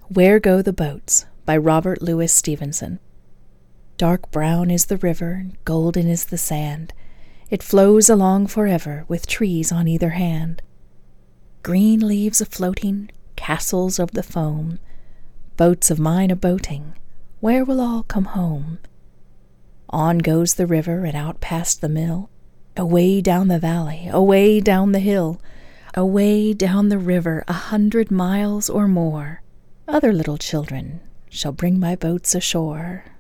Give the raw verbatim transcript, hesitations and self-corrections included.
Where Go the Boats by Robert Louis Stevenson. Dark brown is the river, golden is the sand. It flows along forever, with trees on either hand. Green leaves a-floating, castles of the foam. Boats of mine a-boating, where will all come home? On goes the river and out past the mill, away down the valley, away down the hill, away down the river a hundred miles or more. Other little children shall bring my boats ashore.